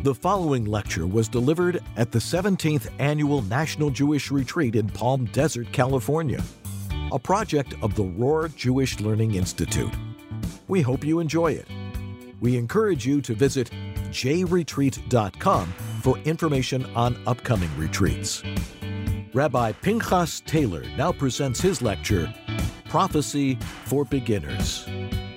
The following lecture was delivered at the 17th Annual National Jewish Retreat in Palm Desert, California, a project of the Rohr Jewish Learning Institute. We hope you enjoy it. We encourage you to visit jretreat.com for information on upcoming retreats. Rabbi Pinchas Taylor now presents his lecture, Prophecy for Beginners.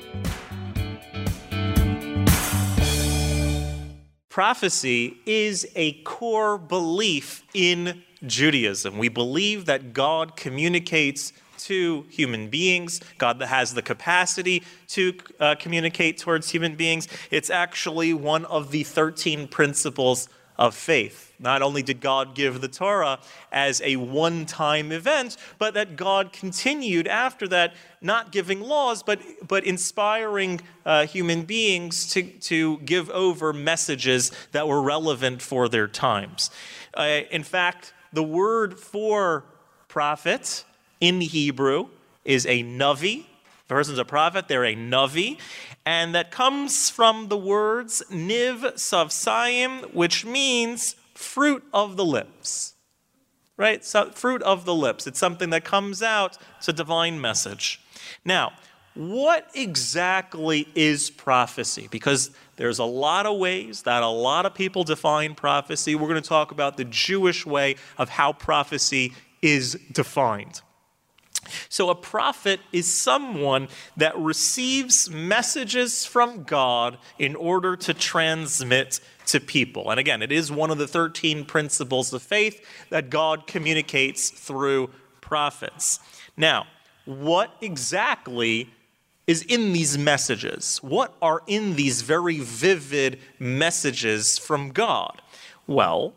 Prophecy is a core belief in Judaism. We believe that God communicates to human beings. God has the capacity to communicate towards human beings. It's actually one of the 13 principles of faith. Not only did God give the Torah as a one-time event, but that God continued after that, not giving laws, but inspiring human beings to give over messages that were relevant for their times. In fact, the word for prophet in Hebrew is a navi. If a person's a prophet, they're a navi. And that comes from the words niv savsayim, which means fruit of the lips. Right? So fruit of the lips. It's something that comes out. It's a divine message. Now, what exactly is prophecy? Because there's a lot of ways that a lot of people define prophecy. We're going to talk about the Jewish way of how prophecy is defined. So a prophet is someone that receives messages from God in order to transmit to people. And again, it is one of the 13 principles of faith that God communicates through prophets. Now, what exactly is in these messages? What are in these very vivid messages from God? Well,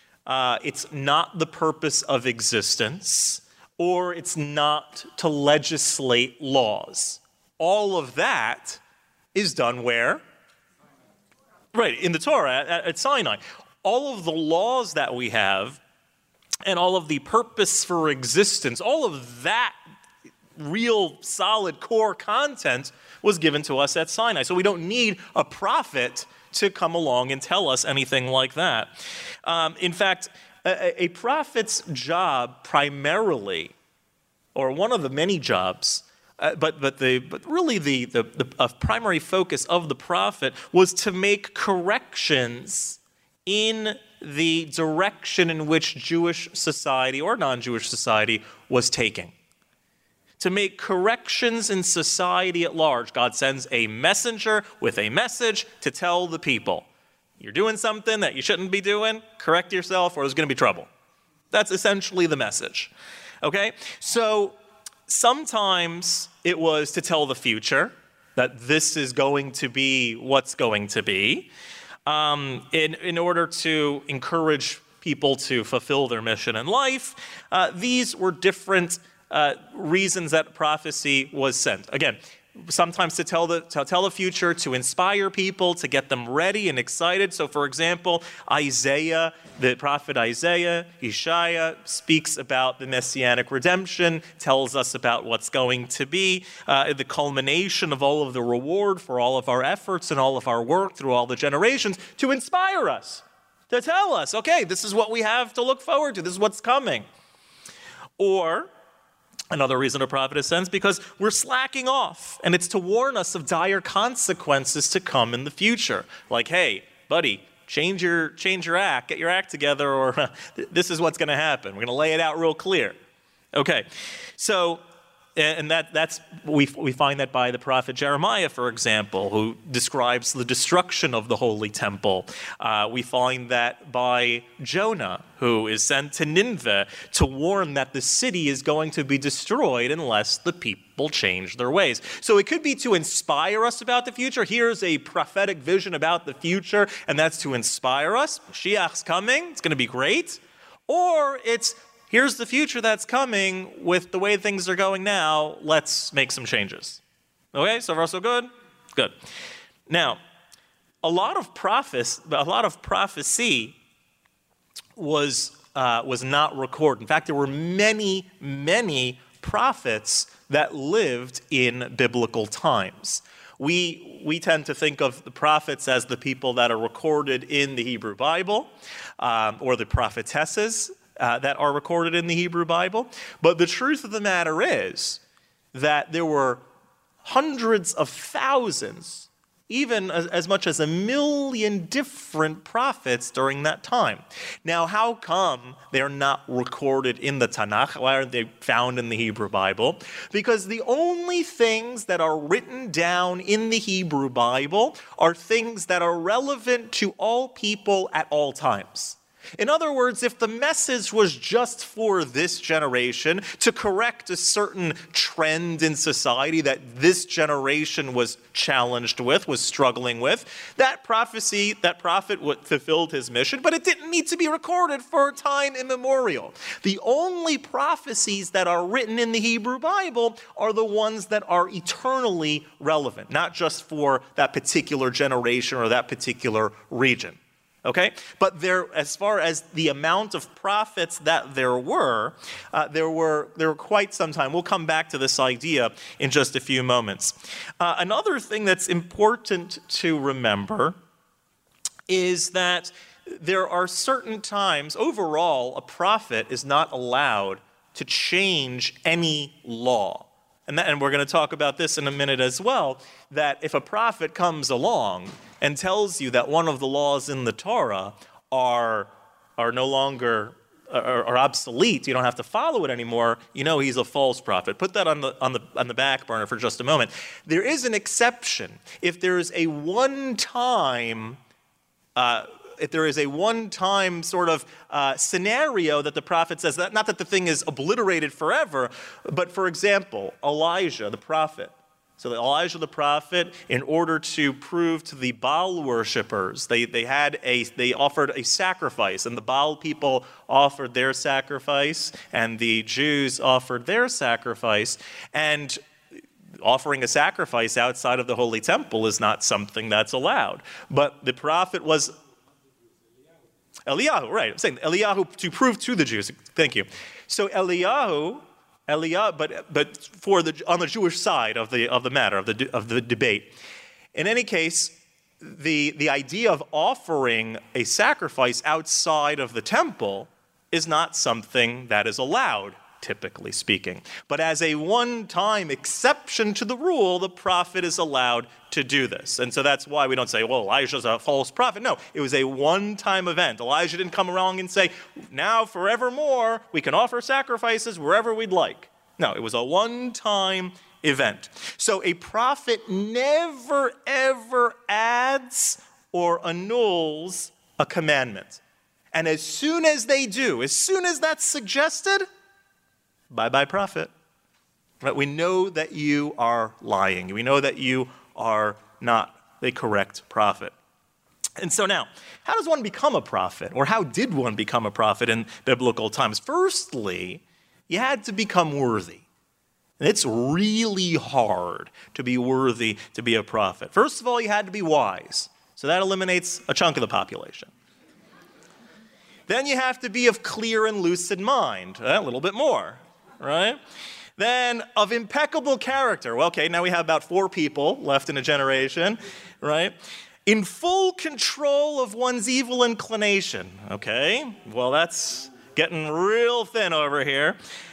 it's not the purpose of existence, or it's not to legislate laws. All of that is done where? Right, in the Torah, at Sinai. All of the laws that we have, and all of the purpose for existence, all of that real solid core content was given to us at Sinai. So we don't need a prophet to come along and tell us anything like that. In fact, a prophet's job primarily, or one of the many jobs, but really the primary focus of the prophet was to make corrections in the direction in which Jewish society or non-Jewish society was taking. To make corrections in society at large. God sends a messenger with a message to tell the people, you're doing something that you shouldn't be doing, correct yourself or there's going to be trouble. That's essentially the message. Okay? So sometimes it was to tell the future, that this is going to be what's going to be, in order to encourage people to fulfill their mission in life. These were different reasons that prophecy was sent. Again, sometimes to tell the future, to inspire people, to get them ready and excited. So, for example, Isaiah, the prophet Isaiah, Yeshaya, speaks about the messianic redemption, tells us about what's going to be, the culmination of all of the reward for all of our efforts and all of our work through all the generations, to inspire us, to tell us, okay, this is what we have to look forward to, this is what's coming. Or another reason a prophet is sent is because we're slacking off, and it's to warn us of dire consequences to come in the future. Like, hey, buddy, change your act, get your act together, or this is what's going to happen. We're going to lay it out real clear. Okay, so, and that's we find that by the prophet Jeremiah, for example, who describes the destruction of the holy temple. We find that by Jonah, who is sent to Nineveh to warn that the city is going to be destroyed unless the people change their ways. So it could be to inspire us about the future. Here's a prophetic vision about the future, and that's to inspire us. Mashiach's coming, it's going to be great. Or it's, here's the future that's coming with the way things are going now, let's make some changes. Okay, so far so good? Good. Now, a lot of prophecy was not recorded. In fact, there were many, many prophets that lived in biblical times. We tend to think of the prophets as the people that are recorded in the Hebrew Bible, or the prophetesses that are recorded in the Hebrew Bible. But the truth of the matter is that there were hundreds of thousands, even as much as 1 million different prophets during that time. Now, how come they're not recorded in the Tanakh? Why aren't they found in the Hebrew Bible? Because the only things that are written down in the Hebrew Bible are things that are relevant to all people at all times. In other words, if the message was just for this generation to correct a certain trend in society that this generation was challenged with, was struggling with, that prophet fulfilled his mission, but it didn't need to be recorded for time immemorial. The only prophecies that are written in the Hebrew Bible are the ones that are eternally relevant, not just for that particular generation or that particular region. Okay, but as far as the amount of prophets that there were quite some time. We'll come back to this idea in just a few moments. Another thing that's important to remember is that there are certain times, overall, a prophet is not allowed to change any law. And we're going to talk about this in a minute as well, that if a prophet comes along and tells you that one of the laws in the Torah are no longer are obsolete, you don't have to follow it anymore, you know he's a false prophet. Put that on the back burner for just a moment. There is an exception. If there is a one-time sort of scenario that the prophet says, not that the thing is obliterated forever, but for example, Elijah the prophet. So Elijah the prophet, in order to prove to the Baal worshippers, they offered a sacrifice, and the Baal people offered their sacrifice, and the Jews offered their sacrifice, and offering a sacrifice outside of the Holy Temple is not something that's allowed. But the prophet was Eliyahu, right? I'm saying Eliyahu to prove to the Jews. Thank you. So Eliyahu, but on the Jewish side of the matter of the debate. In any case, the idea of offering a sacrifice outside of the temple is not something that is allowed, typically speaking. But as a one-time exception to the rule, the prophet is allowed to do this. And so that's why we don't say, well, Elijah's a false prophet. No, it was a one-time event. Elijah didn't come along and say, now forevermore, we can offer sacrifices wherever we'd like. No, it was a one-time event. So a prophet never, ever adds or annuls a commandment. And as soon as they do, as soon as that's suggested, bye-bye, prophet. Right? We know that you are lying. We know that you are not a correct prophet. And so now, how does one become a prophet? Or how did one become a prophet in biblical times? Firstly, you had to become worthy. And it's really hard to be worthy to be a prophet. First of all, you had to be wise. So that eliminates a chunk of the population. Then you have to be of clear and lucid mind. A little bit more. Right? Then of impeccable character. Well, okay, now we have about 4 people left in a generation, right? In full control of one's evil inclination. Okay, well, that's getting real thin over here.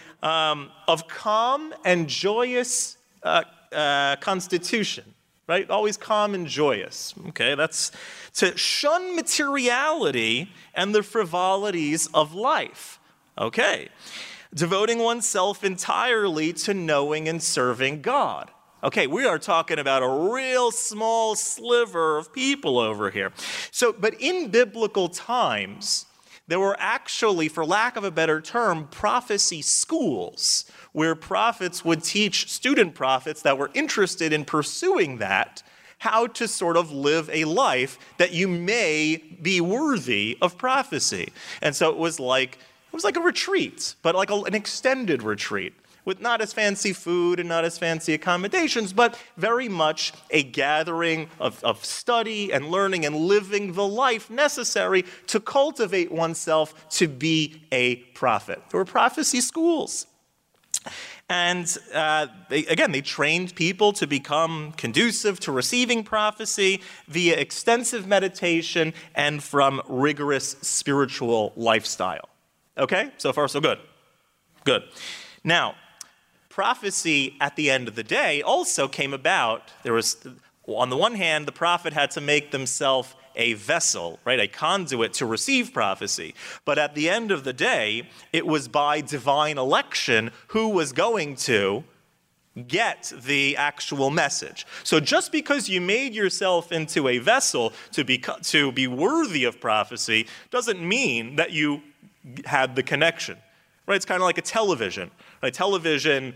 Of calm and joyous constitution, right? Always calm and joyous. Okay, that's to shun materiality and the frivolities of life. Okay. Devoting oneself entirely to knowing and serving God. Okay, we are talking about a real small sliver of people over here. So, but in biblical times, there were actually, for lack of a better term, prophecy schools, where prophets would teach student prophets that were interested in pursuing that, how to sort of live a life that you may be worthy of prophecy. And so it was like a retreat, but like an extended retreat with not as fancy food and not as fancy accommodations, but very much a gathering of study and learning and living the life necessary to cultivate oneself to be a prophet. There were prophecy schools. And they trained people to become conducive to receiving prophecy via extensive meditation and from rigorous spiritual lifestyle. Okay, so far so good. Good. Now, prophecy at the end of the day also came about. There was, on the one hand, the prophet had to make themselves a vessel, right, a conduit to receive prophecy. But at the end of the day, it was by divine election who was going to get the actual message. So just because you made yourself into a vessel to be worthy of prophecy doesn't mean that you had the connection. Right, it's kind of like a television. Right? Television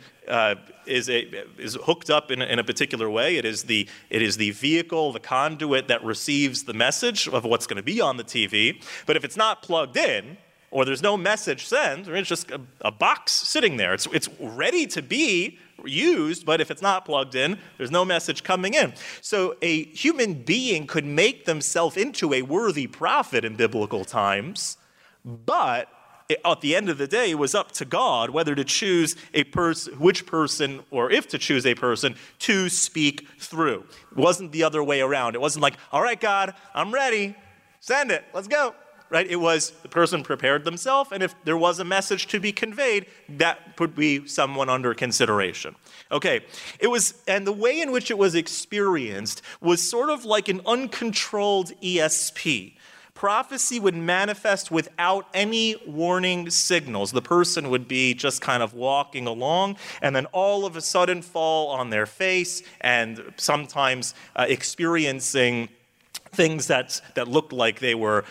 is hooked up in a particular way. It is the vehicle, the conduit that receives the message of what's going to be on the TV. But if it's not plugged in, or there's no message sent, or it's just a box sitting there, it's ready to be used, but if it's not plugged in, there's no message coming in. So a human being could make themselves into a worthy prophet in biblical times, but at the end of the day, it was up to God whether to choose which person, or if to choose a person to speak through. It wasn't the other way around. It wasn't like, all right, God, I'm ready. Send it. Let's go. Right? It was the person prepared themselves, and if there was a message to be conveyed, that would be someone under consideration. Okay. And the way in which it was experienced was sort of like an uncontrolled ESP. Prophecy would manifest without any warning signals. The person would be just kind of walking along and then all of a sudden fall on their face, and sometimes experiencing things that looked like they were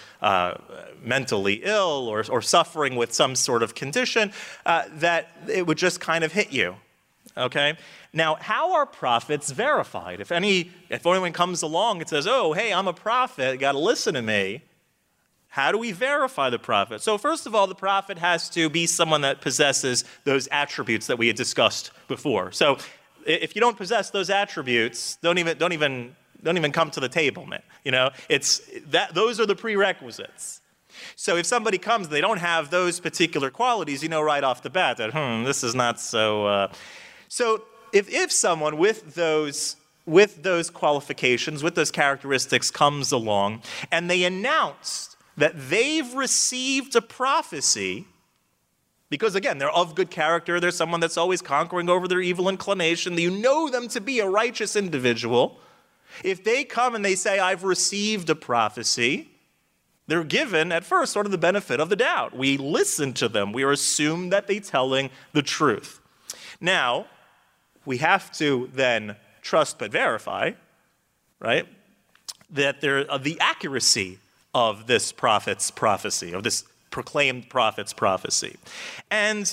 mentally ill or suffering with some sort of condition, that it would just kind of hit you. Okay? Now, how are prophets verified? If anyone comes along and says, oh, hey, I'm a prophet, you got to listen to me. How do we verify the prophet? So first of all, the prophet has to be someone that possesses those attributes that we had discussed before. So if you don't possess those attributes, don't even come to the table, man. You know, those are the prerequisites. So if somebody comes, they don't have those particular qualities, you know right off the bat that this is not so. So if someone with those qualifications, with those characteristics comes along, and they announce that they've received a prophecy, because again, they're of good character, they're someone that's always conquering over their evil inclination, you know them to be a righteous individual. If they come and they say, I've received a prophecy, they're given at first sort of the benefit of the doubt. We listen to them. We are assumed that they're telling the truth. Now, we have to then trust but verify, right, that the accuracy of this prophet's prophecy, of this proclaimed prophet's prophecy. And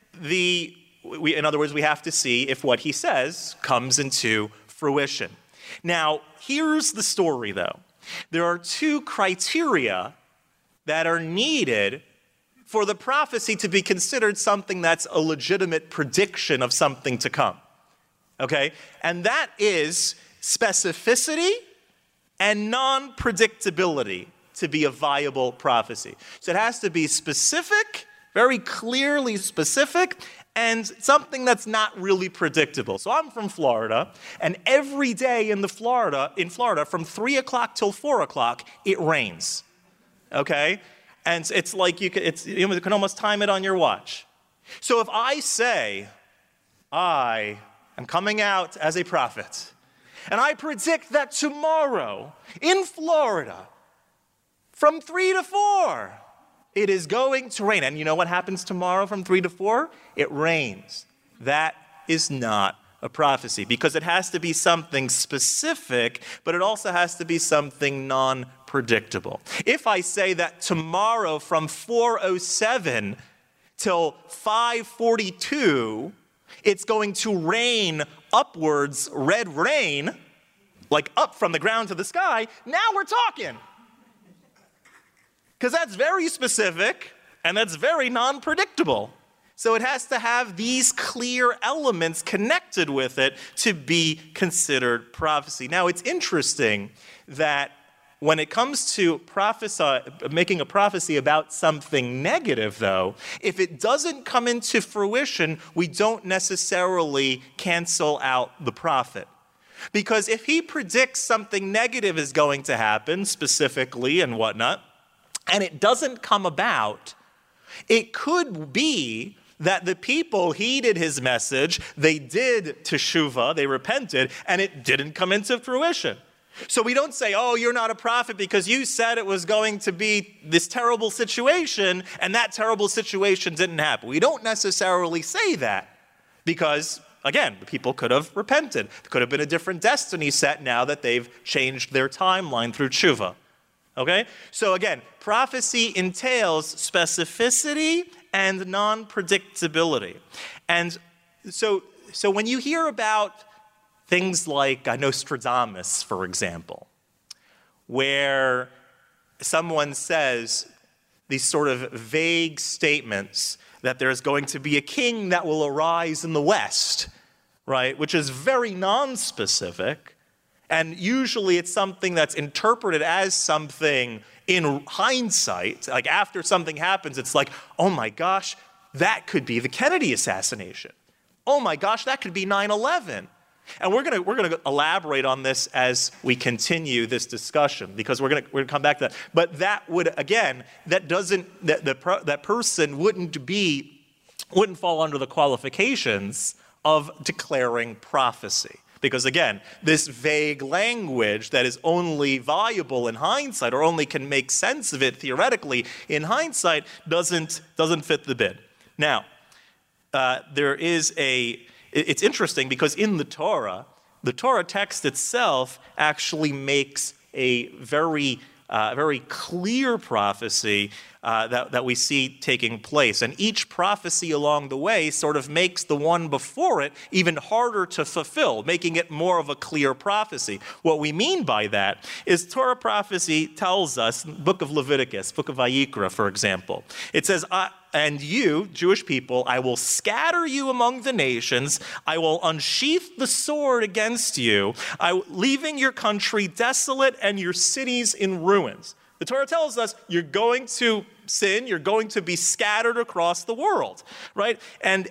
in other words, we have to see if what he says comes into fruition. Now, here's the story, though. There are two criteria that are needed for the prophecy to be considered something that's a legitimate prediction of something to come. Okay? And that is specificity and non-predictability to be a viable prophecy. So it has to be specific, very clearly specific, and something that's not really predictable. So I'm from Florida, and every day in Florida, from 3 o'clock till 4 o'clock, it rains. Okay? And it's like you can almost time it on your watch. So if I say, I am coming out as a prophet, and I predict that tomorrow in Florida, from 3 to 4, it is going to rain. And you know what happens tomorrow from 3 to 4? It rains. That is not a prophecy, because it has to be something specific, but it also has to be something non-predictable. If I say that tomorrow from 4:07 till 5:42, it's going to rain upwards, red rain, like up from the ground to the sky, now we're talking. Because that's very specific, and that's very non-predictable. So it has to have these clear elements connected with it to be considered prophecy. Now, it's interesting that when it comes to making a prophecy about something negative, though, if it doesn't come into fruition, we don't necessarily cancel out the prophet. Because if he predicts something negative is going to happen, specifically and whatnot, and it doesn't come about, it could be that the people heeded his message, they did teshuvah, they repented, and it didn't come into fruition. So we don't say, oh, you're not a prophet because you said it was going to be this terrible situation, and that terrible situation didn't happen. We don't necessarily say that because, again, the people could have repented. There could have been a different destiny set now that they've changed their timeline through teshuvah. Okay? So again, prophecy entails specificity and non-predictability. And so when you hear about things like Nostradamus, for example, where someone says these sort of vague statements that there's going to be a king that will arise in the West, right, which is very non-specific, and usually it's something that's interpreted as something in hindsight, like after something happens, it's like, oh my gosh, that could be the Kennedy assassination. Oh my gosh, that could be 9/11. And we're gonna elaborate on this as we continue this discussion because we're gonna come back to that. But that would that person wouldn't fall under the qualifications of declaring prophecy. Because again, this vague language that is only viable in hindsight or only can make sense of it theoretically in hindsight doesn't fit the bid. Now, it's interesting because in the Torah text itself actually makes a very clear prophecy that we see taking place. And each prophecy along the way sort of makes the one before it even harder to fulfill, making it more of a clear prophecy. What we mean by that is Torah prophecy tells us, in the book of Leviticus, book of Vayikra, for example, it says, and you, Jewish people, I will scatter you among the nations. I will unsheath the sword against you, leaving your country desolate and your cities in ruins. The Torah tells us you're going to sin, you're going to be scattered across the world, right? And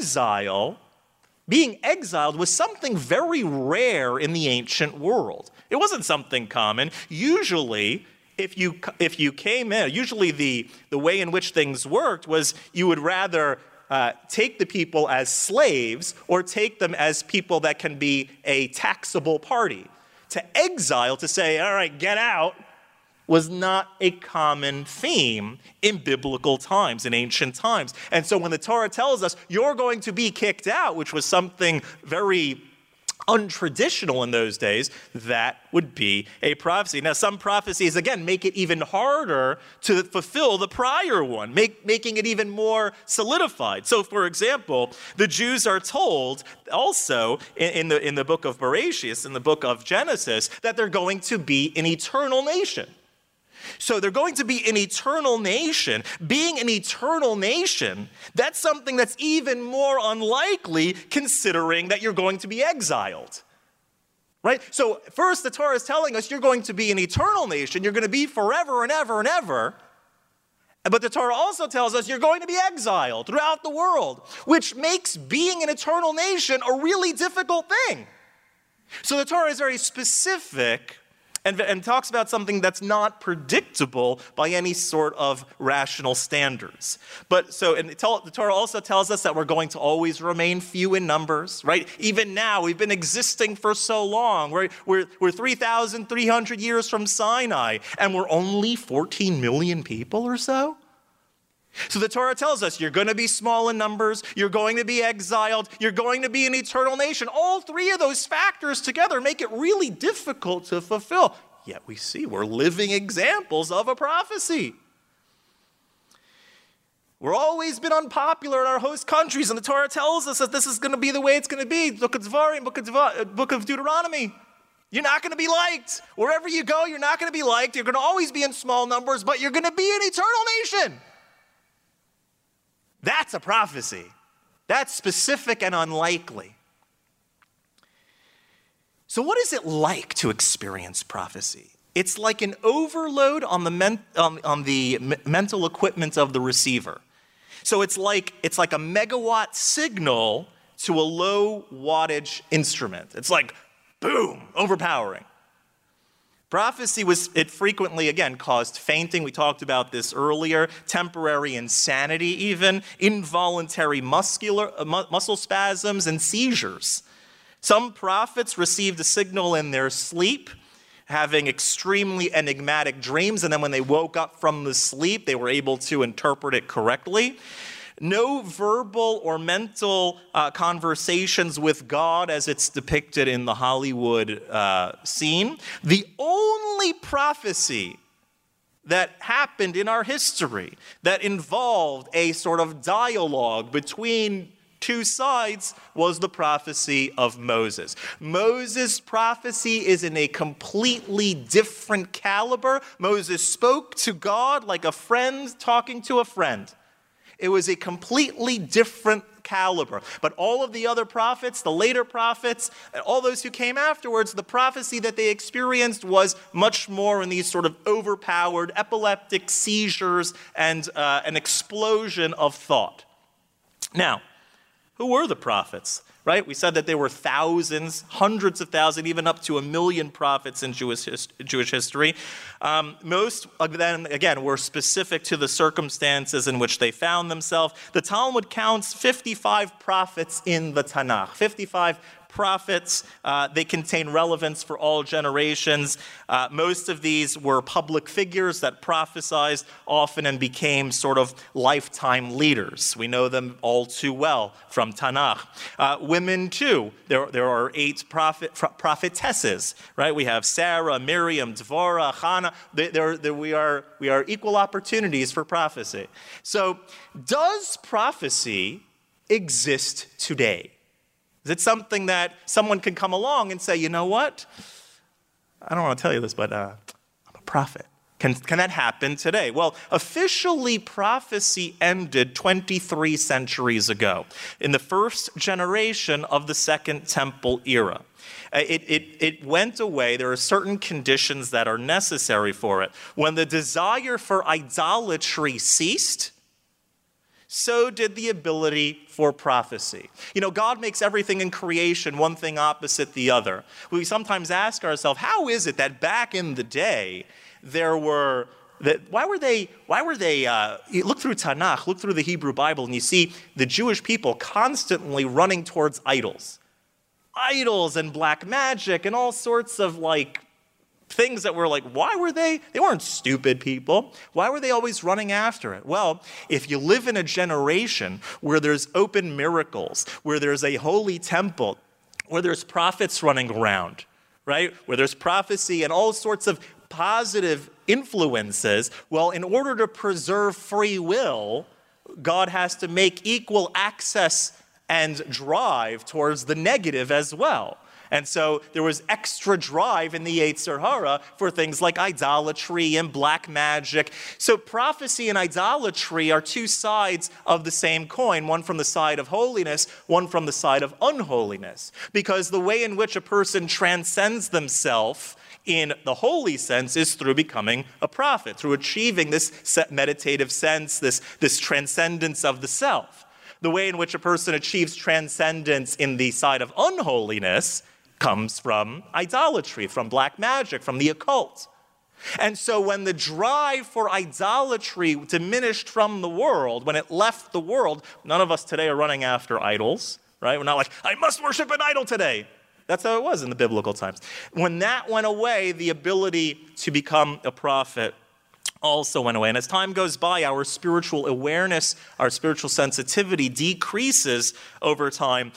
being exiled was something very rare in the ancient world. It wasn't something common. Usually, if you came in, usually the way in which things worked was you would rather take the people as slaves or take them as people that can be a taxable party. To exile, to say, all right, get out, was not a common theme in biblical times, in ancient times. And so when the Torah tells us you're going to be kicked out, which was something very untraditional in those days, that would be a prophecy. Now, some prophecies, again, make it even harder to fulfill the prior one, making it even more solidified. So, for example, the Jews are told also in the book of Bereshit, in the book of Genesis, that they're going to be an eternal nation. So they're going to be an eternal nation. Being an eternal nation, that's something that's even more unlikely considering that you're going to be exiled. Right? So first the Torah is telling us you're going to be an eternal nation. You're going to be forever and ever and ever. But the Torah also tells us you're going to be exiled throughout the world, which makes being an eternal nation a really difficult thing. So the Torah is very specific and talks about something that's not predictable by any sort of rational standards. The Torah also tells us that we're going to always remain few in numbers, right? Even now, we've been existing for so long. We're 3,300 years from Sinai, and we're only 14 million people or so. So the Torah tells us you're going to be small in numbers, you're going to be exiled, you're going to be an eternal nation. All three of those factors together make it really difficult to fulfill. Yet we see we're living examples of a prophecy. We're always been unpopular in our host countries, and the Torah tells us that this is going to be the way it's going to be. Book of Devarim, book of Deuteronomy. You're not going to be liked. Wherever you go, you're not going to be liked. You're going to always be in small numbers, but you're going to be an eternal nation. That's a prophecy. That's specific and unlikely. So what is it like to experience prophecy? It's like an overload on the mental equipment of the receiver. So it's like a megawatt signal to a low wattage instrument. It's like, boom, overpowering. Prophecy it frequently, again, caused fainting. We talked about this earlier. Temporary insanity even. Involuntary muscle spasms and seizures. Some prophets received a signal in their sleep, having extremely enigmatic dreams, and then when they woke up from the sleep, they were able to interpret it correctly. No verbal or mental conversations with God as it's depicted in the Hollywood scene. The only prophecy that happened in our history that involved a sort of dialogue between two sides was the prophecy of Moses. Moses' prophecy is in a completely different caliber. Moses spoke to God like a friend talking to a friend. It was a completely different caliber. But all of the other prophets, the later prophets, and all those who came afterwards, the prophecy that they experienced was much more in these sort of overpowered epileptic seizures and an explosion of thought. Now, who were the prophets? Right? We said that there were thousands, hundreds of thousands, even up to 1 million prophets in Jewish history. Most of them, again, were specific to the circumstances in which they found themselves. The Talmud counts 55 prophets in the Tanakh. 55 prophets. They contain relevance for all generations. Most of these were public figures that prophesied often and became sort of lifetime leaders. We know them all too well from Tanakh. Women too. There are 8 prophetesses, right? We have Sarah, Miriam, Devorah, Hannah. We are equal opportunities for prophecy. So does prophecy exist today? Is it something that someone can come along and say, you know what? I don't want to tell you this, but I'm a prophet. Can that happen today? Well, officially, prophecy ended 23 centuries ago, in the first generation of the Second Temple era. It went away. There are certain conditions that are necessary for it. When the desire for idolatry ceased, so did the ability for prophecy. You know, God makes everything in creation one thing opposite the other. We sometimes ask ourselves, how is it that back in the day why were they? You look through Tanakh, look through the Hebrew Bible, and you see the Jewish people constantly running towards idols and black magic and all sorts of things that were why were they weren't stupid people. Why were they always running after it? Well, if you live in a generation where there's open miracles, where there's a holy temple, where there's prophets running around, right? Where there's prophecy and all sorts of positive influences, well, in order to preserve free will, God has to make equal access and drive towards the negative as well. And so there was extra drive in the Yetzer Hara for things like idolatry and black magic. So prophecy and idolatry are two sides of the same coin, one from the side of holiness, one from the side of unholiness. Because the way in which a person transcends themselves in the holy sense is through becoming a prophet, through achieving this meditative sense, this transcendence of the self. The way in which a person achieves transcendence in the side of unholiness comes from idolatry, from black magic, from the occult. And so when the drive for idolatry diminished from the world, when it left the world, none of us today are running after idols, right? We're not like, I must worship an idol today. That's how it was in the biblical times. When that went away, the ability to become a prophet also went away. And as time goes by, our spiritual awareness, our spiritual sensitivity decreases over time.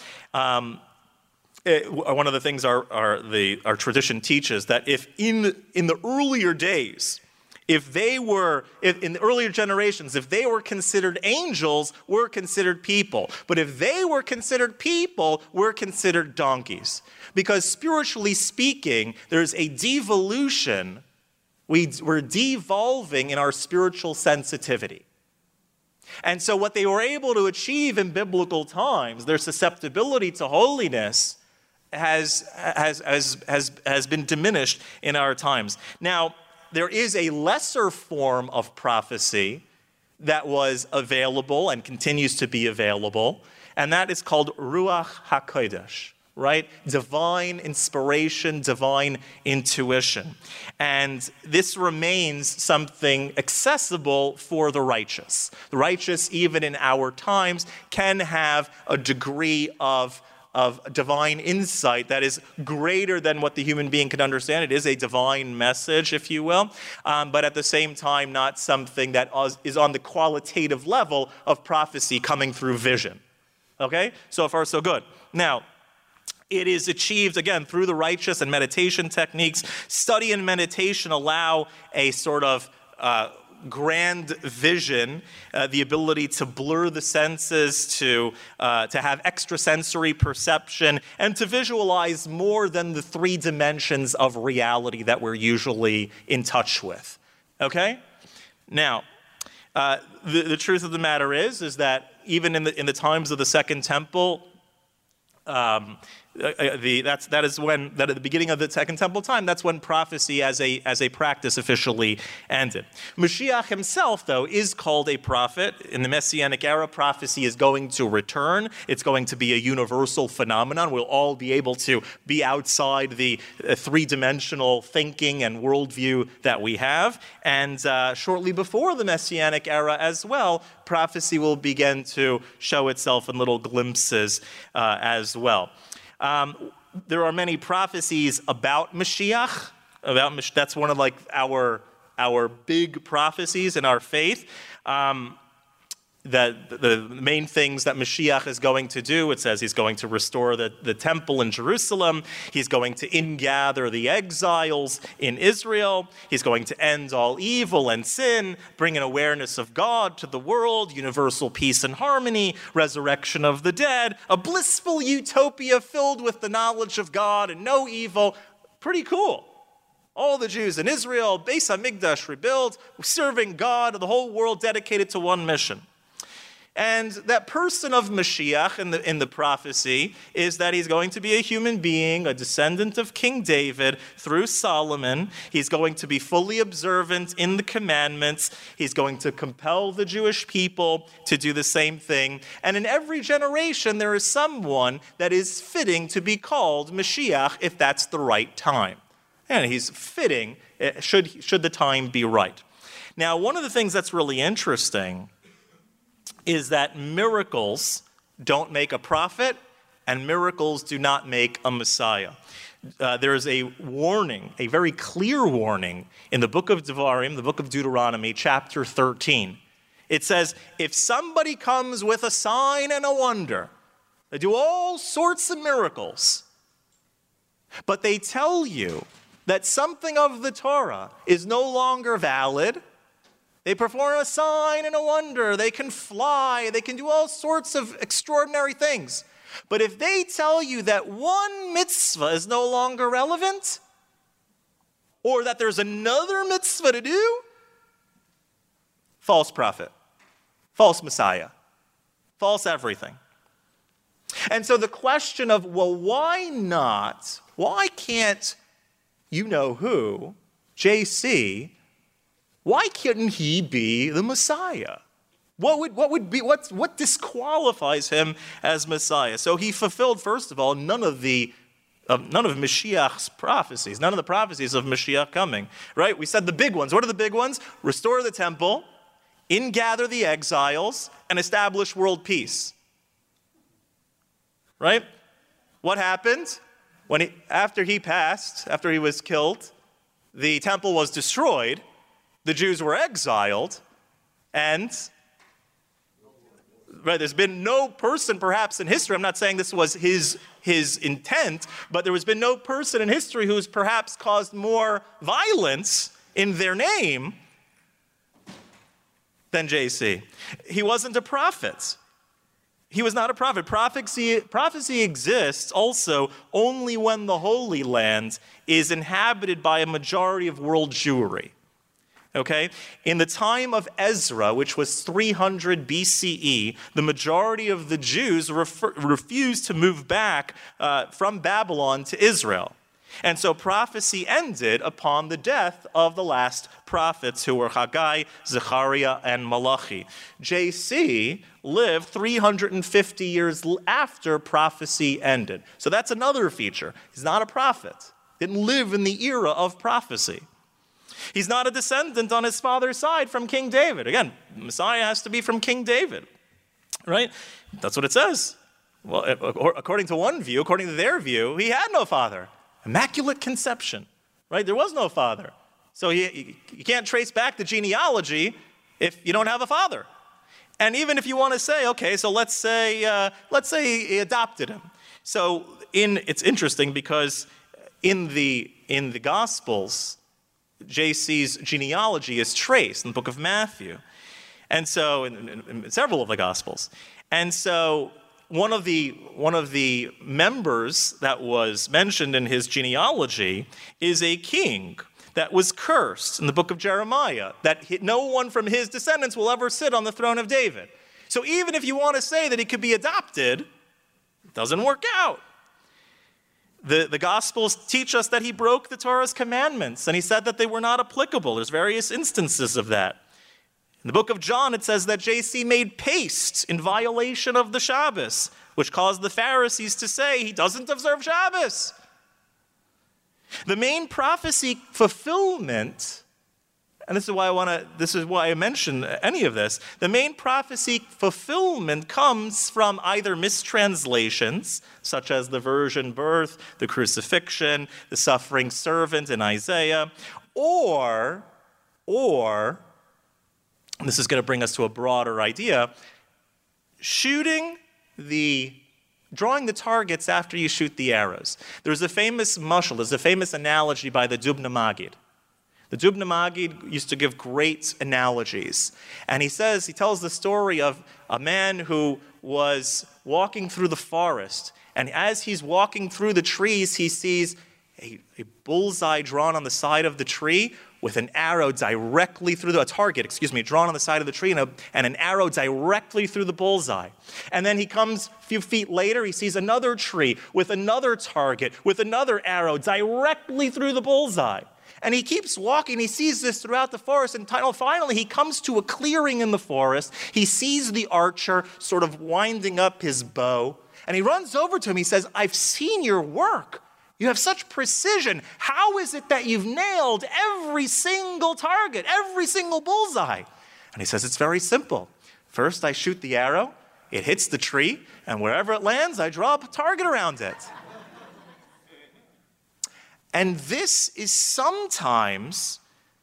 One of the things our tradition teaches, that if in the earlier days, if in the earlier generations, if they were considered angels, we're considered people. But if they were considered people, we're considered donkeys. Because spiritually speaking, there's a devolution. We're devolving in our spiritual sensitivity. And so what they were able to achieve in biblical times, their susceptibility to holiness, has been diminished in our times. Now, there is a lesser form of prophecy that was available and continues to be available, and that is called Ruach HaKodesh, right? Divine inspiration, divine intuition. And this remains something accessible for the righteous. The righteous, even in our times, can have a degree of divine insight that is greater than what the human being can understand. It is a divine message, if you will, but at the same time, not something that is on the qualitative level of prophecy coming through vision. Okay? So far, so good. Now, it is achieved, again, through the righteous and meditation techniques. Study and meditation allow a sort of grand vision, the ability to blur the senses, to have extrasensory perception, and to visualize more than the 3 dimensions of reality that we're usually in touch with. Okay? Now, the truth of the matter is that even in the times of the Second Temple, at the beginning of the Second Temple time, that's when prophecy as a practice officially ended. Mashiach himself, though, is called a prophet. In the Messianic era, prophecy is going to return. It's going to be a universal phenomenon. We'll all be able to be outside the 3-dimensional thinking and worldview that we have. And shortly before the Messianic era as well, prophecy will begin to show itself in little glimpses as well. There are many prophecies about Mashiach. That's one of like our big prophecies in our faith. That the main things that Mashiach is going to do, it says he's going to restore the temple in Jerusalem. He's going to ingather the exiles in Israel. He's going to end all evil and sin, bring an awareness of God to the world, universal peace and harmony, resurrection of the dead, a blissful utopia filled with the knowledge of God and no evil. Pretty cool. All the Jews in Israel, Beis HaMikdash rebuilt, serving God, the whole world dedicated to one mission. And that person of Mashiach in the prophecy is that he's going to be a human being, a descendant of King David through Solomon. He's going to be fully observant in the commandments. He's going to compel the Jewish people to do the same thing. And in every generation, there is someone that is fitting to be called Mashiach if that's the right time. And he's fitting should the time be right. Now, one of the things that's really interesting is that miracles don't make a prophet, and miracles do not make a Messiah. There is a warning, a very clear warning, in the book of Devarim, the book of Deuteronomy, chapter 13. It says, if somebody comes with a sign and a wonder, they do all sorts of miracles, but they tell you that something of the Torah is no longer valid. They perform a sign and a wonder. They can fly. They can do all sorts of extraordinary things. But if they tell you that one mitzvah is no longer relevant, or that there's another mitzvah to do, false prophet, false Messiah, false everything. And so the question of, well, why not? Why can't you know who, JC, why couldn't he be the Messiah? What disqualifies him as Messiah? So he fulfilled, first of all, none of Mashiach's prophecies, none of the prophecies of Mashiach coming, right? We said the big ones. What are the big ones? Restore the temple, ingather the exiles, and establish world peace. Right? What happened? After he was killed, the temple was destroyed, the Jews were exiled, and right, there's been no person perhaps in history, I'm not saying this was his intent, but there has been no person in history who's perhaps caused more violence in their name than JC. He wasn't a prophet. He was not a prophet. Prophecy exists also only when the Holy Land is inhabited by a majority of world Jewry. Okay? In the time of Ezra, which was 300 BCE, the majority of the Jews refused to move back from Babylon to Israel. And so prophecy ended upon the death of the last prophets, who were Haggai, Zechariah, and Malachi. J.C. lived 350 years after prophecy ended. So that's another feature. He's not a prophet. Didn't live in the era of prophecy. He's not a descendant on his father's side from King David. Again, Messiah has to be from King David, right? That's what it says. Well, according to one view, according to their view, he had no father. Immaculate conception, right? There was no father. So you can't trace back the genealogy if you don't have a father. And even if you want to say, okay, so let's say he adopted him. So it's interesting because in the Gospels, JC's genealogy is traced in the book of Matthew. And so in several of the Gospels. And so one of the members that was mentioned in his genealogy is a king that was cursed in the book of Jeremiah, that no one from his descendants will ever sit on the throne of David. So even if you want to say that he could be adopted, it doesn't work out. The Gospels teach us that he broke the Torah's commandments, and he said that they were not applicable. There's various instances of that. In the book of John, it says that JC made paste in violation of the Shabbos, which caused the Pharisees to say he doesn't observe Shabbos. The main prophecy fulfillment, and this is why I mention any of this, the main prophecy fulfillment comes from either mistranslations, such as the virgin birth, the crucifixion, the suffering servant in Isaiah, or and this is going to bring us to a broader idea, drawing the targets after you shoot the arrows. There's a famous mashal, there's a famous analogy by the Dubna Magid. The Dubna Magid used to give great analogies. And he tells the story of a man who was walking through the forest. And as he's walking through the trees, he sees a bullseye drawn on the side of the tree with an arrow directly through a target, drawn on the side of the tree and an arrow directly through the bullseye. And then he comes a few feet later, he sees another tree with another target, with another arrow directly through the bullseye. And he keeps walking, he sees this throughout the forest, and finally he comes to a clearing in the forest. He sees the archer sort of winding up his bow, and he runs over to him, he says, "I've seen your work. You have such precision. How is it that you've nailed every single target, every single bullseye?" And he says, "It's very simple. First, I shoot the arrow, it hits the tree, and wherever it lands, I draw a target around it." And this is sometimes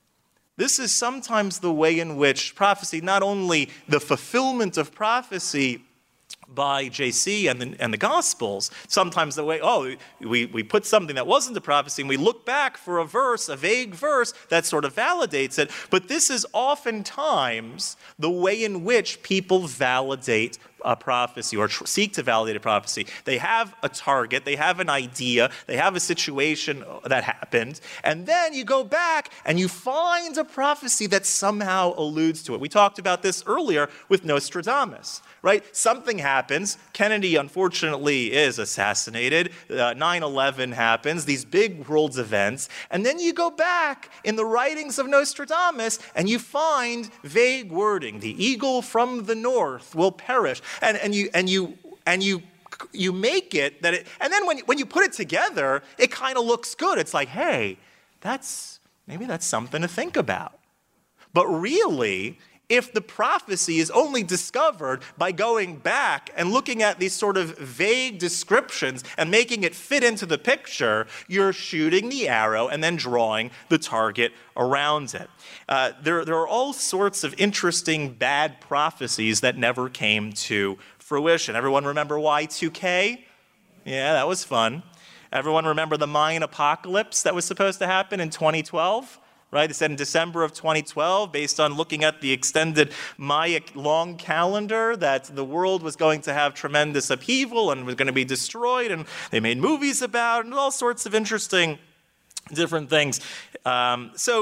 the way in which prophecy, not only the fulfillment of prophecy by JC and the Gospels, sometimes the way, we put something that wasn't a prophecy and we look back for a vague verse that sort of validates it. But this is oftentimes the way in which people validate a prophecy or seek to validate a prophecy. They have a target, they have an idea, they have a situation that happened, and then you go back and you find a prophecy that somehow alludes to it. We talked about this earlier with Nostradamus, right? Something happens. Kennedy, unfortunately, is assassinated. 9/11 happens, these big world events, and then you go back in the writings of Nostradamus and you find vague wording. The eagle from the north will perish. And you make it that it, and then when you put it together, it kind of looks good. It's like, hey, maybe that's something to think about. But really, if the prophecy is only discovered by going back and looking at these sort of vague descriptions and making it fit into the picture, you're shooting the arrow and then drawing the target around it. There are all sorts of interesting bad prophecies that never came to fruition. Everyone remember Y2K? Yeah, that was fun. Everyone remember the Mayan apocalypse that was supposed to happen in 2012? Right? They said in December of 2012, based on looking at the extended Maya long calendar, that the world was going to have tremendous upheaval and was going to be destroyed, and they made movies about it, and all sorts of interesting different things. So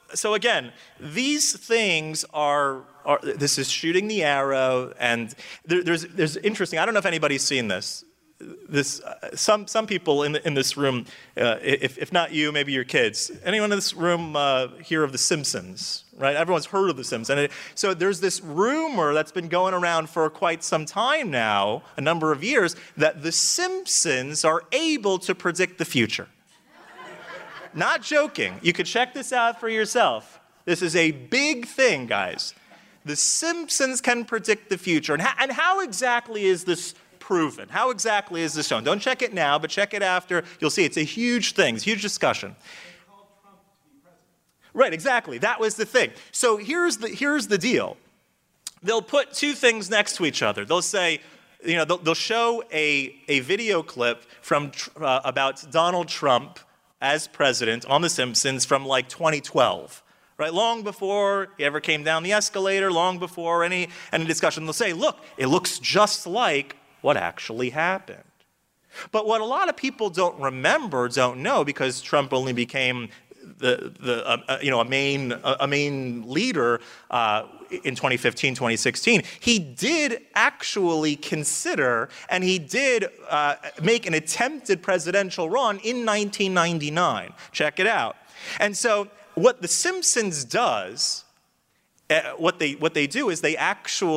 again, these things are this is shooting the arrow, and there's interesting. I don't know if anybody's seen this. Some people in this room, if not you, maybe your kids. Anyone in this room hear of The Simpsons? Right? Everyone's heard of The Simpsons. So there's this rumor that's been going around for quite some time now, a number of years, that The Simpsons are able to predict the future. Not joking. You could check this out for yourself. This is a big thing, guys. The Simpsons can predict the future. And how exactly is this proven? How exactly is this shown? Don't check it now, but check it after. You'll see it's a huge thing. It's a huge discussion. They called Trump to be president. Right, exactly. That was the thing. So here's the deal. They'll put two things next to each other. They'll say, they'll show a video clip from about Donald Trump as president on The Simpsons from like 2012, right? Long before he ever came down the escalator, long before any discussion. They'll say, look, it looks just like what actually happened. But what a lot of people don't know, because Trump only became a main leader in 2015, 2016, he did actually consider, and he did make an attempted presidential run in 1999. Check it out. And so what The Simpsons does, what they do is they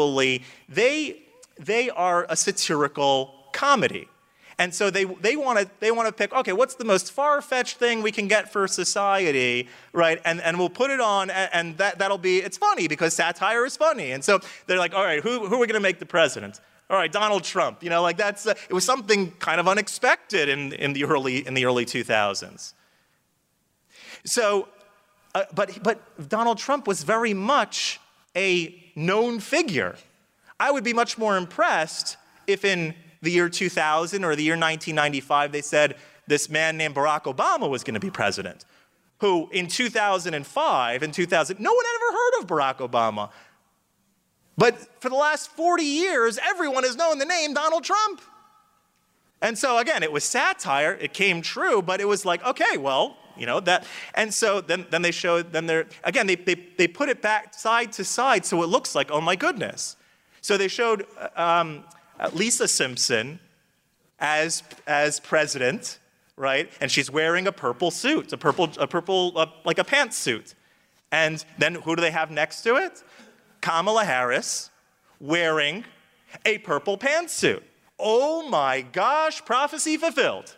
are a satirical comedy. And so they want to pick, okay, what's the most far-fetched thing we can get for society, right? And we'll put it on, and that'll be, it's funny because satire is funny. And so they're like, all right, who are we going to make the president? All right, Donald Trump. That's it was something kind of unexpected in the early 2000s. So, but Donald Trump was very much a known figure. I would be much more impressed if in the year 2000 or the year 1995, they said this man named Barack Obama was going to be president, who in 2005 and 2000, no one had ever heard of Barack Obama. But for the last 40 years, everyone has known the name Donald Trump. And so again, it was satire, it came true, but it was like, okay, well, that. And so then they showed, they put it back side to side so it looks like, oh my goodness. So they showed Lisa Simpson as president, right? And she's wearing a purple suit, a purple like a pantsuit. And then who do they have next to it? Kamala Harris wearing a purple pantsuit. Oh my gosh, prophecy fulfilled.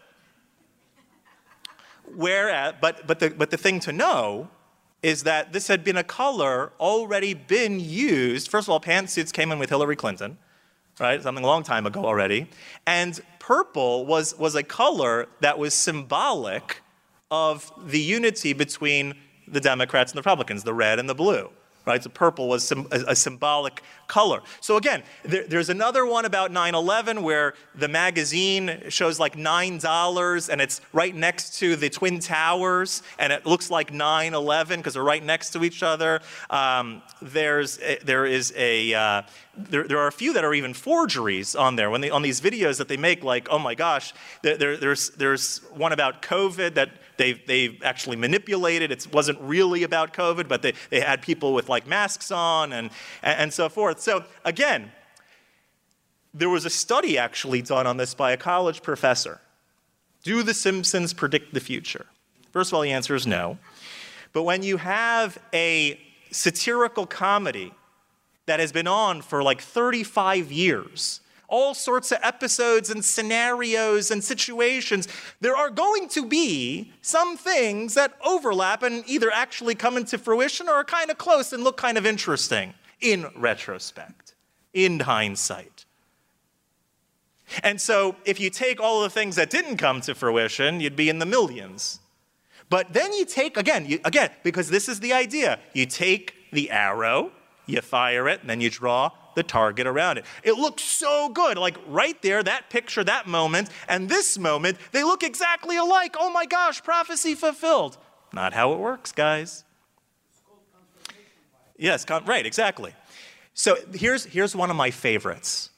But the thing to know is that this had been a color already been used. First of all, pantsuits came in with Hillary Clinton, right? Something a long time ago already. And purple was a color that was symbolic of the unity between the Democrats and the Republicans, the red and the blue. Right? So purple was a symbolic color. So again, there's another one about 9/11 where the magazine shows like $9 and it's right next to the Twin Towers and it looks like 9/11 because they're right next to each other. There are a few that are even forgeries on there. On these videos that they make, like, oh my gosh, there's one about COVID that they've actually manipulated. It wasn't really about COVID, but they had people with like masks on and so forth. So again, there was a study actually done on this by a college professor. Do The Simpsons predict the future? First of all, the answer is no. But when you have a satirical comedy that has been on for like 35 years, all sorts of episodes and scenarios and situations, there are going to be some things that overlap and either actually come into fruition or are kind of close and look kind of interesting in retrospect, in hindsight. And so if you take all the things that didn't come to fruition, you'd be in the millions. But then you take, again, because this is the idea, you take the arrow, you fire it, and then you draw the target around it. It looks so good, like right there, that picture, that moment, and this moment, they look exactly alike. Oh my gosh, prophecy fulfilled. Not how it works, guys. Yes, right, exactly. So here's one of my favorites.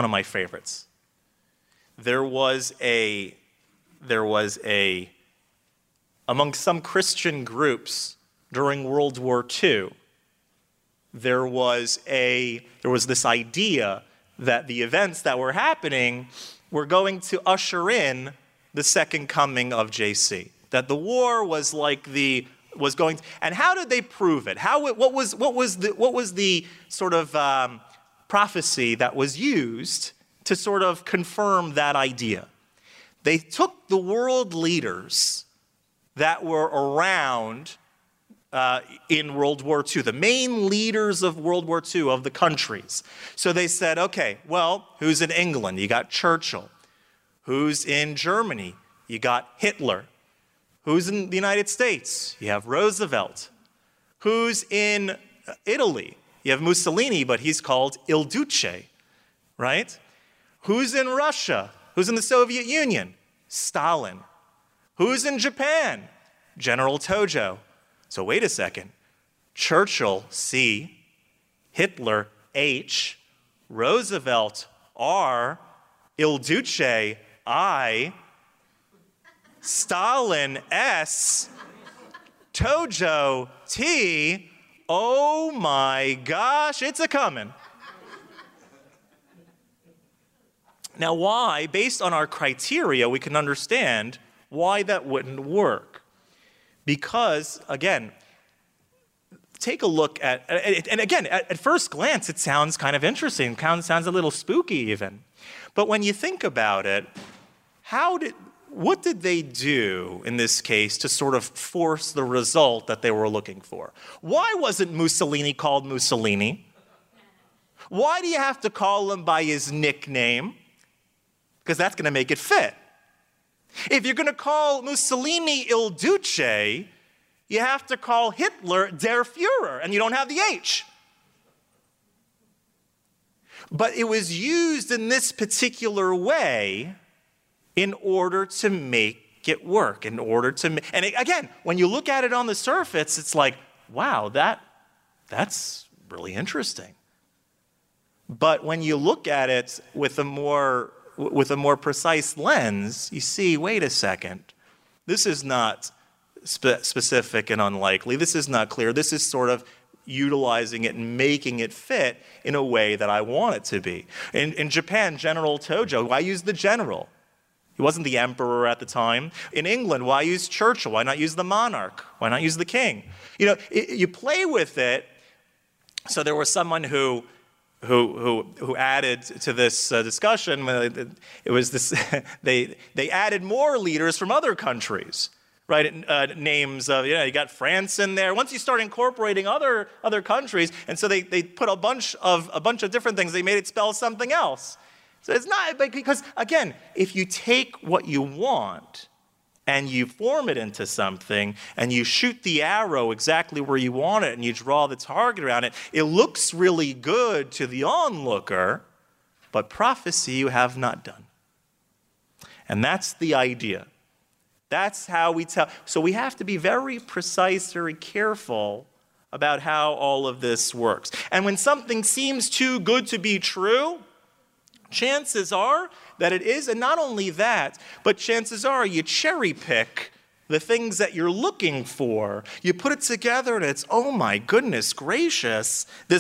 There was among some Christian groups during World War II, there was this idea that the events that were happening were going to usher in the second coming of JC. That the war was going to, and how did they prove it? What was the sort of prophecy that was used to sort of confirm that idea? They took the world leaders that were around in World War II, the main leaders of World War II, of the countries. So they said, okay, well, who's in England? You got Churchill. Who's in Germany? You got Hitler. Who's in the United States? You have Roosevelt. Who's in Italy? You have Mussolini, but he's called Il Duce, right? Who's in Russia? Who's in the Soviet Union? Stalin. Who's in Japan? General Tojo. So wait a second. Churchill, C. Hitler, H. Roosevelt, R. Il Duce, I. Stalin, S. Tojo, T. Oh my gosh, it's a-coming. Now why, based on our criteria, we can understand why that wouldn't work. Because, again, take a look at, and again, at first glance, it sounds kind of interesting, sounds a little spooky even. But when you think about it, what did they do in this case to sort of force the result that they were looking for? Why wasn't Mussolini called Mussolini? Why do you have to call him by his nickname? Because that's going to make it fit. If you're going to call Mussolini Il Duce, you have to call Hitler Der Führer, and you don't have the H. But it was used in this particular way in order to make it work, and again, when you look at it on the surface, it's like, wow, that's really interesting. But when you look at it with a more precise lens, you see, wait a second, this is not specific and unlikely. This is not clear. This is sort of utilizing it and making it fit in a way that I want it to be. In Japan, General Tojo, why use the general? He wasn't the emperor at the time. In England, why use Churchill? Why not use the monarch? Why not use the king? You play with it. So there was someone who added to this discussion. It was this. They added more leaders from other countries, right? Names of, you got France in there. Once you start incorporating other countries, and so they put a bunch of different things. They made it spell something else. So it's not, because again, if you take what you want and you form it into something and you shoot the arrow exactly where you want it and you draw the target around it, it looks really good to the onlooker, but prophecy you have not done. And that's the idea. That's how we tell. So we have to be very precise, very careful about how all of this works. And when something seems too good to be true, chances are that it is, and not only that, but chances are you cherry pick the things that you're looking for. You put it together and it's, oh my goodness gracious, when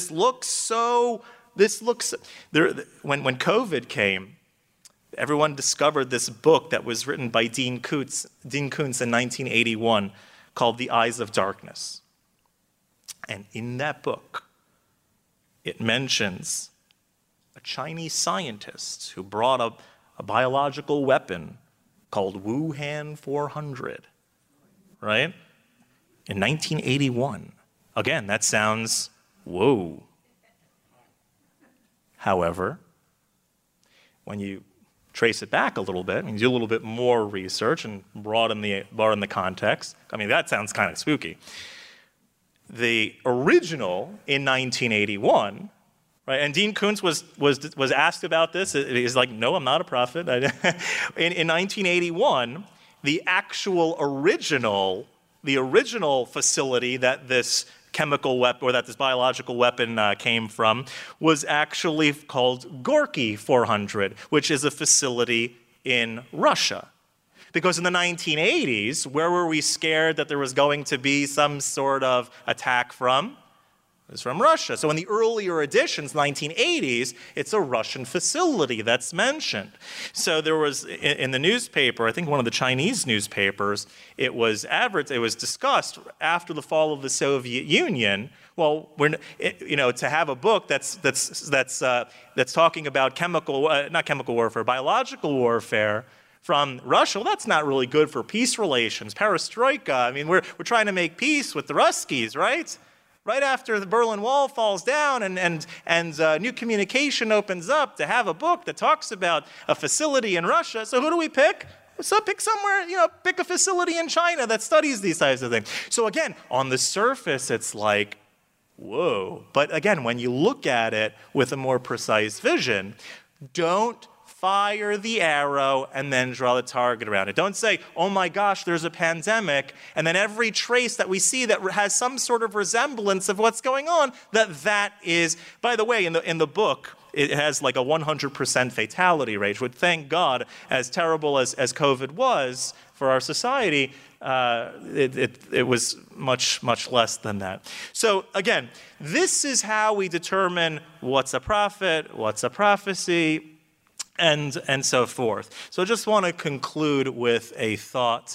COVID came, everyone discovered this book that was written by Dean Koontz in 1981 called The Eyes of Darkness. And in that book, it mentions a Chinese scientist who brought up a biological weapon called Wuhan 400, right? In 1981. Again, that sounds, whoa. However, when you trace it back a little bit, and do a little bit more research and broaden the context, I mean, that sounds kind of spooky. The original in 1981, right? And Dean Koontz was asked about this. He's like, no, I'm not a prophet. In 1981, the original facility that this chemical weapon, or that this biological weapon came from, was actually called Gorky 400, which is a facility in Russia. Because in the 1980s, where were we scared that there was going to be some sort of attack from? It was from Russia. So in the earlier editions, 1980s, it's a Russian facility that's mentioned. So there was, in the newspaper, I think one of the Chinese newspapers, it was discussed after the fall of the Soviet Union. Well, to have a book that's talking about biological warfare from Russia, well, that's not really good for peace relations. Perestroika. I mean, we're trying to make peace with the Ruskies, right? Right after the Berlin Wall falls down and new communication opens up, to have a book that talks about a facility in Russia. So who do we pick? So pick somewhere, pick a facility in China that studies these types of things. So again, on the surface, it's like, whoa. But again, when you look at it with a more precise vision, don't fire the arrow and then draw the target around it. Don't say, oh my gosh, there's a pandemic, and then every trace that we see that has some sort of resemblance of what's going on, that is, by the way, in the book, it has like a 100% fatality rate, which, thank God, as terrible as COVID was for our society, it was much, much less than that. So again, this is how we determine what's a prophet, what's a prophecy, and so forth. So I just want to conclude with a thought.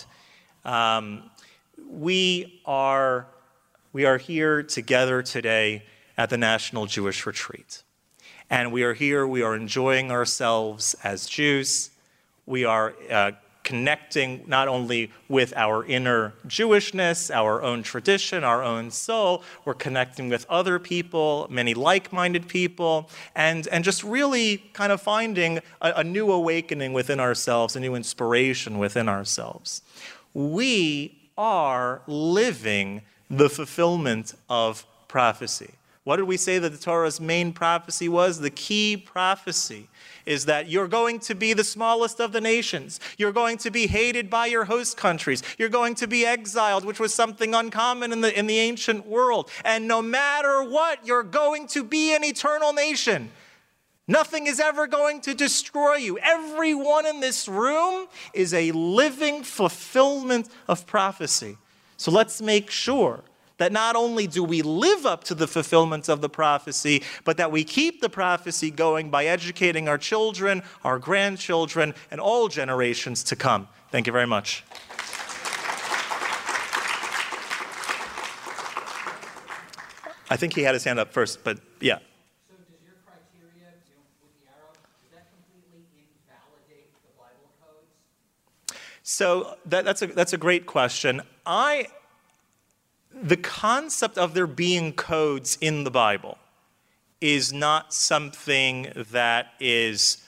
We are here together today at the National Jewish Retreat. And we are here, we are enjoying ourselves as Jews. We are connecting not only with our inner Jewishness, our own tradition, our own soul, we're connecting with other people, many like-minded people, and just really kind of finding a new awakening within ourselves, a new inspiration within ourselves. We are living the fulfillment of prophecy. What did we say that the Torah's main prophecy was? The key prophecy is that you're going to be the smallest of the nations. You're going to be hated by your host countries. You're going to be exiled, which was something uncommon in the ancient world. And no matter what, you're going to be an eternal nation. Nothing is ever going to destroy you. Everyone in this room is a living fulfillment of prophecy. So let's make sure that not only do we live up to the fulfillment of the prophecy, but that we keep the prophecy going by educating our children, our grandchildren, and all generations to come. Thank you very much. I think he had his hand up first, but yeah. So does your criteria, with the arrow, does that completely invalidate the Bible codes? So that's a great question. The concept of there being codes in the Bible is not something that is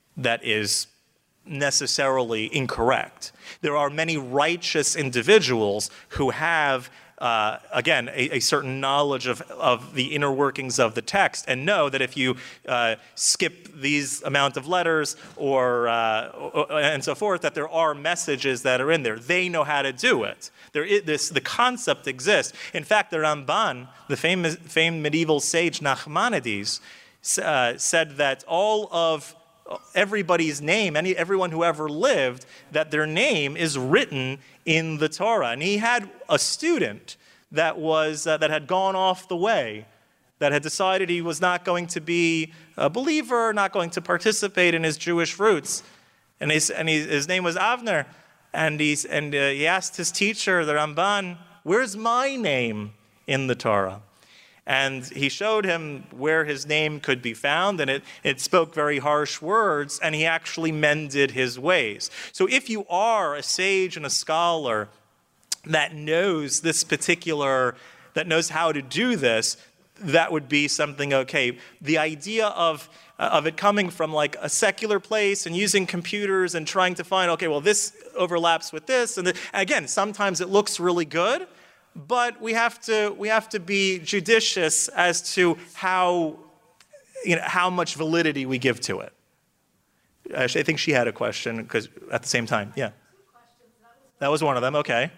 necessarily incorrect. There are many righteous individuals who have, again, a certain knowledge of the inner workings of the text and know that if you skip these amount of letters and so forth, that there are messages that are in there. They know how to do it. The concept exists. In fact, the Ramban, the famed medieval sage Nachmanides, said that all of everybody's name, everyone who ever lived, that their name is written in the Torah. And he had a student that had gone off the way, that had decided he was not going to be a believer, not going to participate in his Jewish roots. And his name was Avner. And he asked his teacher, the Ramban, where's my name in the Torah? And he showed him where his name could be found, and it spoke very harsh words, and he actually mended his ways. So if you are a sage and a scholar that knows that knows how to do this, that would be something okay. The idea of it coming from like a secular place and using computers and trying to find, okay, well, this overlaps with this. And again, sometimes it looks really good, but we have to be judicious as to how much validity we give to it. Actually, I think she had a question because at the same time, yeah. 2 questions. That was one of them. Okay.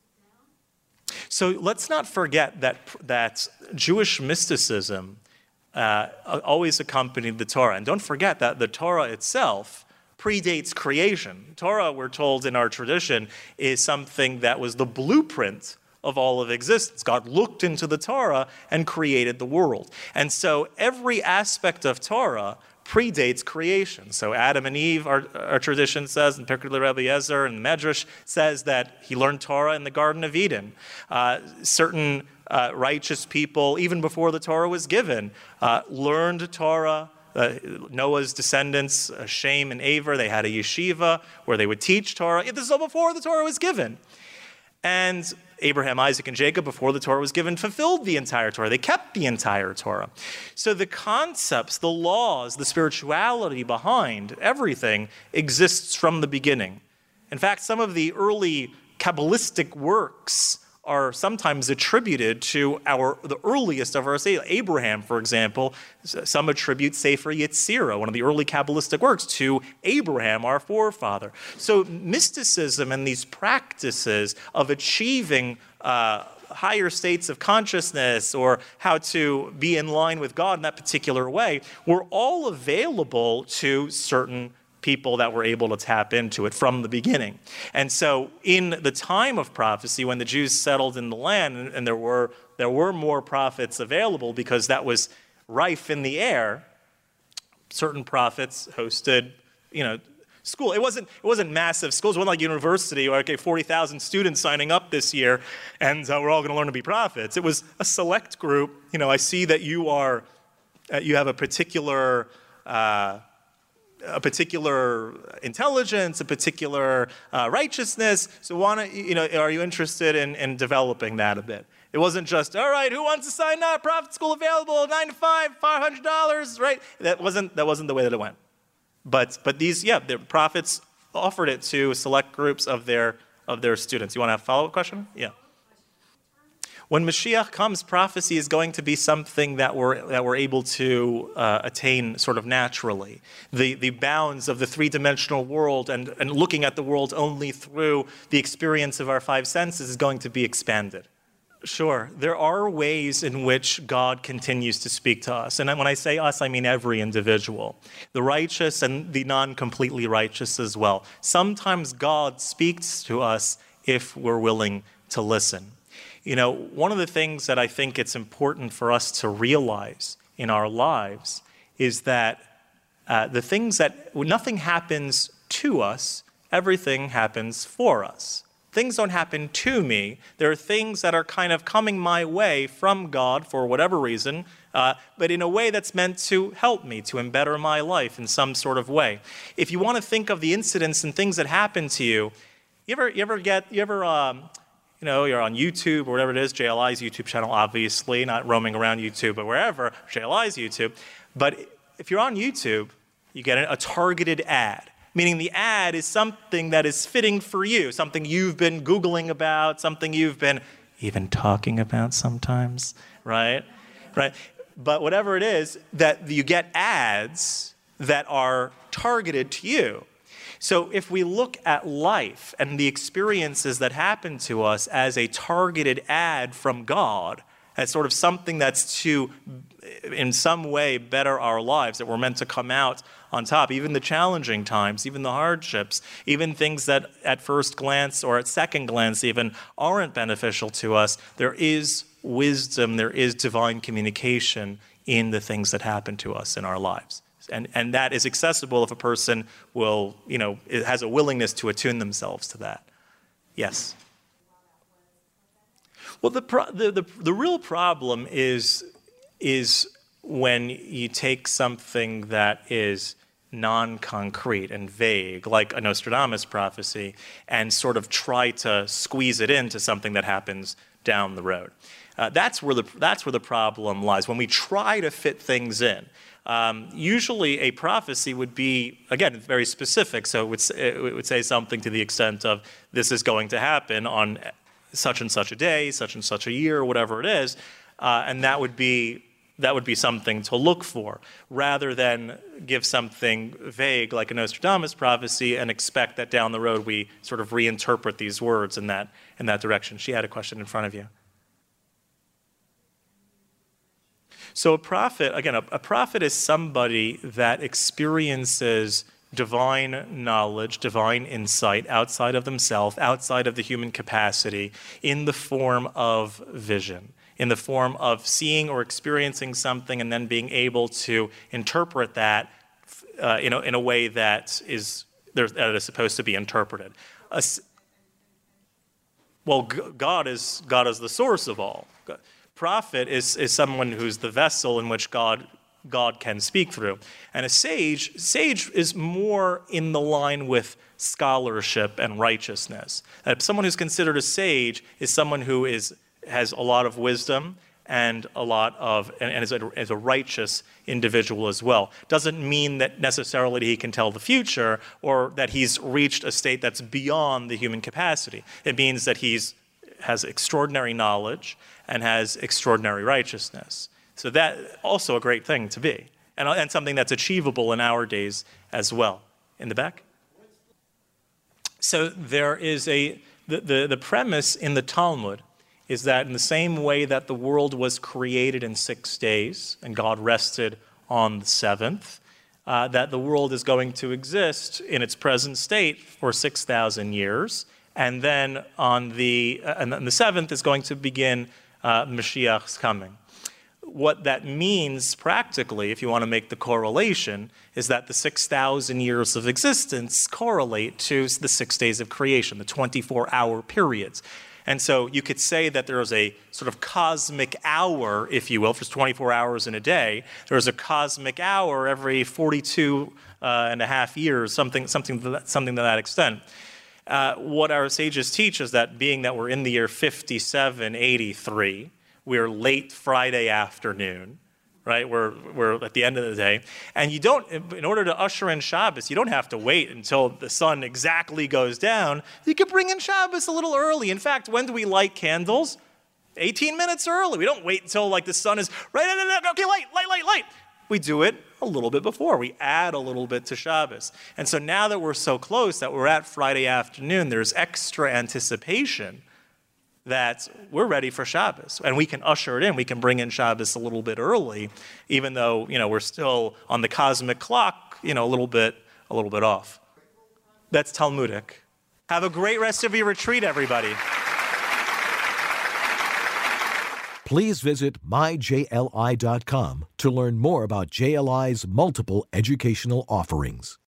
So let's not forget that Jewish mysticism always accompanied the Torah. And don't forget that the Torah itself predates creation. Torah, we're told in our tradition, is something that was the blueprint of all of existence. God looked into the Torah and created the world. And so every aspect of Torah predates creation. So Adam and Eve, our tradition says, and particularly Rabbi Eliezer and Medrash says that he learned Torah in the Garden of Eden. Certain righteous people, even before the Torah was given, learned Torah. Noah's descendants, Shem and Aver, they had a yeshiva where they would teach Torah. This is all before the Torah was given. And Abraham, Isaac, and Jacob, before the Torah was given, fulfilled the entire Torah. They kept the entire Torah. So the concepts, the laws, the spirituality behind everything exists from the beginning. In fact, some of the early Kabbalistic works are sometimes attributed to the earliest of our saints. Abraham, for example, some attribute Sefer Yetzirah, one of the early Kabbalistic works, to Abraham, our forefather. So mysticism and these practices of achieving higher states of consciousness or how to be in line with God in that particular way were all available to certain people that were able to tap into it from the beginning. And so in the time of prophecy, when the Jews settled in the land and there were more prophets available because that was rife in the air, certain prophets hosted, school. It wasn't massive schools. It wasn't like university or 40,000 students signing up this year and we're all going to learn to be prophets. It was a select group. I see that you have a particular intelligence, a particular righteousness. So are you interested in developing that a bit? It wasn't just, all right, who wants to sign up? Prophet school available, 9 to 5, $500, right? That wasn't the way that it went. But the prophets offered it to select groups of their students. You want to have a follow-up question? Yeah. When Mashiach comes, prophecy is going to be something that we're able to attain sort of naturally. The bounds of the three-dimensional world and looking at the world only through the experience of our five senses is going to be expanded. Sure, there are ways in which God continues to speak to us. And when I say us, I mean every individual. The righteous and the non-completely righteous as well. Sometimes God speaks to us if we're willing to listen. One of the things that I think it's important for us to realize in our lives is that nothing happens to us, everything happens for us. Things don't happen to me. There are things that are kind of coming my way from God for whatever reason, but in a way that's meant to help me, to better my life in some sort of way. If you want to think of the incidents and things that happen to you, you're on YouTube or whatever it is, JLI's YouTube channel, obviously, not roaming around YouTube, but wherever, JLI's YouTube. But if you're on YouTube, you get a targeted ad, meaning the ad is something that is fitting for you, something you've been Googling about, something you've been even talking about sometimes, right? But whatever it is, that you get ads that are targeted to you. So if we look at life and the experiences that happen to us as a targeted ad from God, as sort of something that's to, in some way, better our lives, that we're meant to come out on top, even the challenging times, even the hardships, even things that at first glance or at second glance even aren't beneficial to us, there is wisdom, there is divine communication in the things that happen to us in our lives. And that is accessible if a person has a willingness to attune themselves to that. Yes? Well, the real problem is when you take something that is non-concrete and vague, like a Nostradamus prophecy, and sort of try to squeeze it into something that happens down the road. That's where the problem lies, when we try to fit things in. Usually a prophecy would be, again, very specific, so it would say something to the extent of, this is going to happen on such and such a day, such and such a year, whatever it is, and that would be something to look for, rather than give something vague like a Nostradamus prophecy and expect that down the road we sort of reinterpret these words in that direction. She had a question in front of you. So a prophet, again, a prophet is somebody that experiences divine knowledge, divine insight outside of themselves, outside of the human capacity, in the form of vision, in the form of seeing or experiencing something and then being able to interpret that in a way that is supposed to be interpreted. God is the source of all. Prophet is someone who's the vessel in which God can speak through. And a sage is more in the line with scholarship and righteousness. Someone who's considered a sage is someone who has a lot of wisdom and is a righteous individual as well. Doesn't mean that necessarily he can tell the future or that he's reached a state that's beyond the human capacity. It means that has extraordinary knowledge and has extraordinary righteousness. So that also a great thing to be, and something that's achievable in our days as well. In the back? So there is the premise in the Talmud is that in the same way that the world was created in 6 days and God rested on the seventh, that the world is going to exist in its present state for 6,000 years, and then on the seventh is going to begin Mashiach's coming. What that means practically, if you want to make the correlation, is that the 6,000 years of existence correlate to the 6 days of creation, the 24-hour periods. And so you could say that there is a sort of cosmic hour, if you will, if there's 24 hours in a day, there's a cosmic hour every 42 and a half years, something to that extent. What our sages teach is that being that we're in the year 5783, we're late Friday afternoon, right? We're at the end of the day. And in order to usher in Shabbos, you don't have to wait until the sun exactly goes down. You can bring in Shabbos a little early. In fact, when do we light candles? 18 minutes early. We don't wait until the sun is, right, okay, light. We do it a little bit before. We add a little bit to Shabbos. And so now that we're so close that we're at Friday afternoon, there's extra anticipation that we're ready for Shabbos, and we can usher it in. We can bring in Shabbos a little bit early, even though we're still on the cosmic clock, a little bit off. That's Talmudic. Have a great rest of your retreat, everybody. Please visit myjli.com to learn more about JLI's multiple educational offerings.